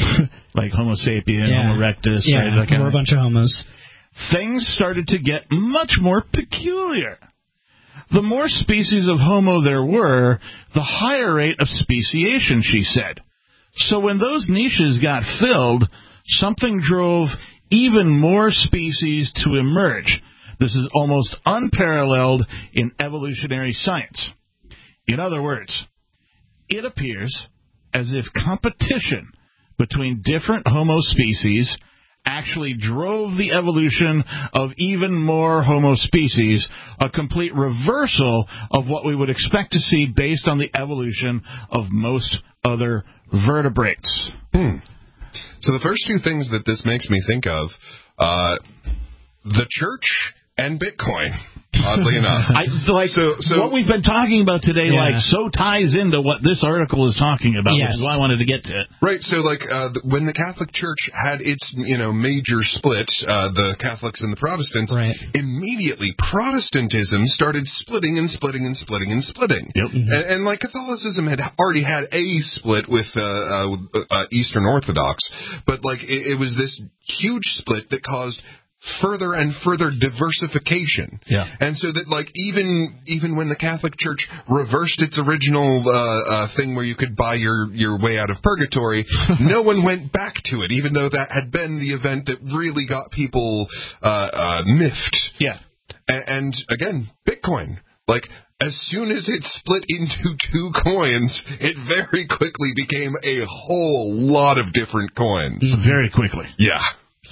like Homo sapien, Yeah. Homo erectus, Yeah, right, that kind we're a of- bunch of homos. things started to get much more peculiar. The more species of Homo there were, the higher rate of speciation, she said. So when those niches got filled, something drove even more species to emerge. This is almost unparalleled in evolutionary science. In other words, it appears as if competition between different Homo species actually drove the evolution of even more Homo species, a complete reversal of what we would expect to see based on the evolution of most other vertebrates. Hmm. So the first two things that this makes me think of, uh, the church and Bitcoin. Oddly enough. I, like, so, so, what we've been talking about today, yeah. like, so ties into what this article is talking about, yes. which is why I wanted to get to it. Right, so, like, uh, when the Catholic Church had its, you know, major split, uh, the Catholics and the Protestants, right. immediately Protestantism started splitting and splitting and splitting and splitting. Yep. Mm-hmm. And, and, like, Catholicism had already had a split with uh, uh, uh, Eastern Orthodox, but, like, it, it was this huge split that caused further and further diversification. Yeah. And so that, like, even even when the Catholic Church reversed its original uh, uh, thing where you could buy your, your way out of purgatory, no one went back to it, even though that had been the event that really got people uh, uh, miffed. Yeah. And, and, again, Bitcoin. Like, as soon as it split into two coins, it very quickly became a whole lot of different coins. Mm-hmm. Very quickly. Yeah.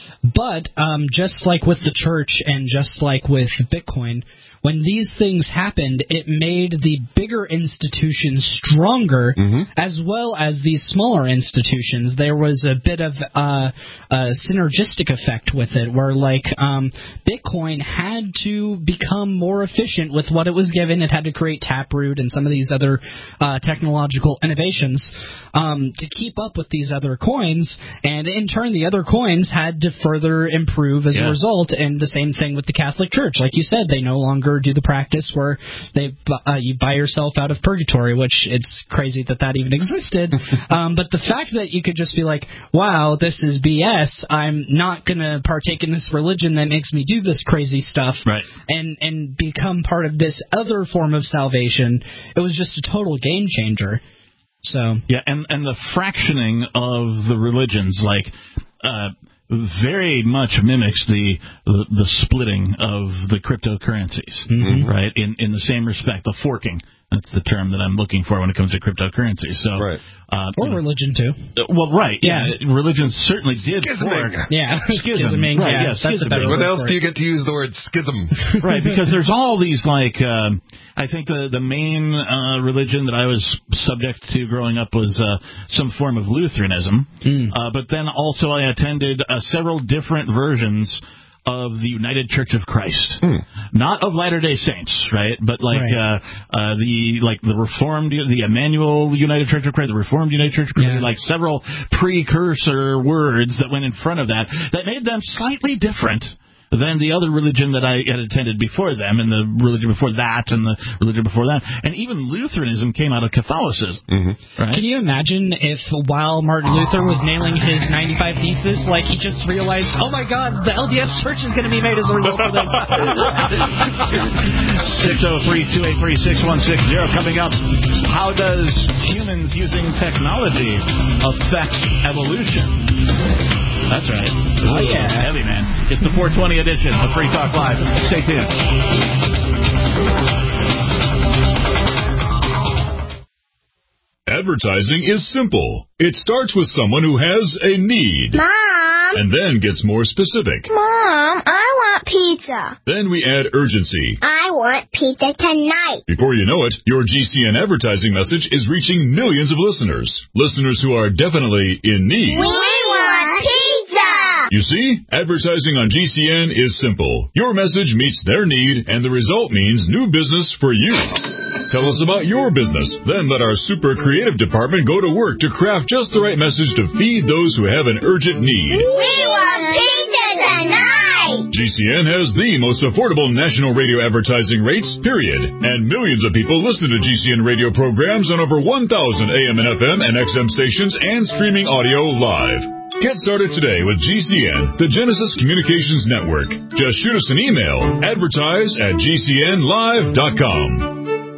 But um, just like with the church and just like with Bitcoin, when these things happened, it made the bigger institutions stronger, mm-hmm. as well as these smaller institutions. There was a bit of uh, a synergistic effect with it, where like um, Bitcoin had to become more efficient with what it was given. It had to create Taproot and some of these other uh, technological innovations um, to keep up with these other coins, and in turn, the other coins had to further improve as yeah. a result. And the same thing with the Catholic Church, like you said, they no longer do the practice where they uh, you buy yourself out of purgatory, which it's crazy that that even existed. um, but the fact that you could just be like, wow, this is B S, I'm not going to partake in this religion that makes me do this crazy stuff, right. and, and become part of this other form of salvation, it was just a total game changer. So yeah, and, and the fractioning of the religions, like... Uh, very much mimics the, the the splitting of the cryptocurrencies, mm-hmm. right? In in the same respect, the forking. That's the term that I'm looking for when it comes to cryptocurrency. So, right. uh, or religion too. Uh, well, right, yeah. yeah. Religion certainly did Schisming. fork. Yeah, schisming. Right, yeah, yeah, that's the best What word else for do it. you get to use the word schism? Right, because there's all these like. Um, I think the the main uh, religion that I was subject to growing up was uh, some form of Lutheranism, mm. uh, but then also I attended uh, several different versions of the United Church of Christ, hmm. not of Latter-day Saints, right? But like right. uh, uh, the like the Reformed, the Emmanuel United Church of Christ, the Reformed United Church of Christ, yeah. like several precursor words that went in front of that that made them slightly different than the other religion that I had attended before them, and the religion before that, and the religion before that. And even Lutheranism came out of Catholicism. Mm-hmm. Right? Can you imagine if while Martin Luther was nailing his ninety-five Thesis, like he just realized, oh my God, the L D S Church is going to be made as a result of this? six oh three, two eight three, six one six zero coming up. How does humans using technology affect evolution? That's right. Oh, yeah. Heavy, man. It's the four twenty edition of Free Talk Live. Stay tuned. Advertising is simple. It starts with someone who has a need. Mom! And then gets more specific. Mom, I want pizza. Then we add urgency. I want pizza tonight. Before you know it, your G C N advertising message is reaching millions of listeners. Listeners who are definitely in need. We want pizza! You see, advertising on G C N is simple. Your message meets their need, and the result means new business for you. Tell us about your business. Then let our super creative department go to work to craft just the right message to feed those who have an urgent need. We want pizza tonight! G C N has the most affordable national radio advertising rates, period. And millions of people listen to G C N radio programs on over one thousand A M and F M and X M stations and streaming audio live. Get started today with G C N, the Genesis Communications Network. Just shoot us an email, advertise at G C N live dot com.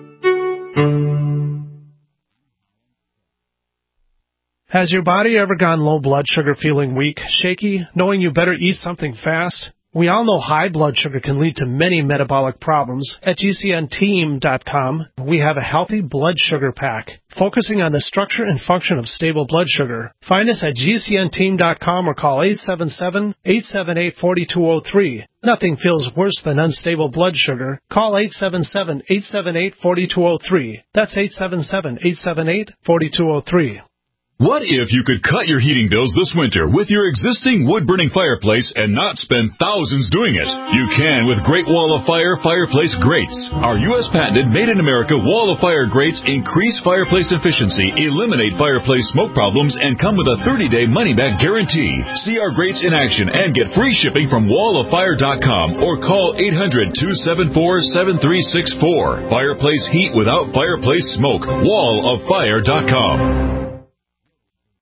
Has your body ever gone low blood sugar, feeling weak, shaky, knowing you better eat something fast? We all know high blood sugar can lead to many metabolic problems. At G C N team dot com, we have a healthy blood sugar pack, focusing on the structure and function of stable blood sugar. Find us at G C N team dot com or call eight seven seven, eight seven eight, four two zero three. Nothing feels worse than unstable blood sugar. Call eight seven seven, eight seven eight, four two zero three. That's eight seven seven, eight seven eight, four two zero three. What if you could cut your heating bills this winter with your existing wood-burning fireplace and not spend thousands doing it? You can with Great Wall of Fire fireplace grates. Our U S patented made-in-America Wall of Fire grates increase fireplace efficiency, eliminate fireplace smoke problems, and come with a thirty-day money-back guarantee. See our grates in action and get free shipping from wall of fire dot com or call eight hundred, two seven four, seven three six four. Fireplace heat without fireplace smoke. wall of fire dot com.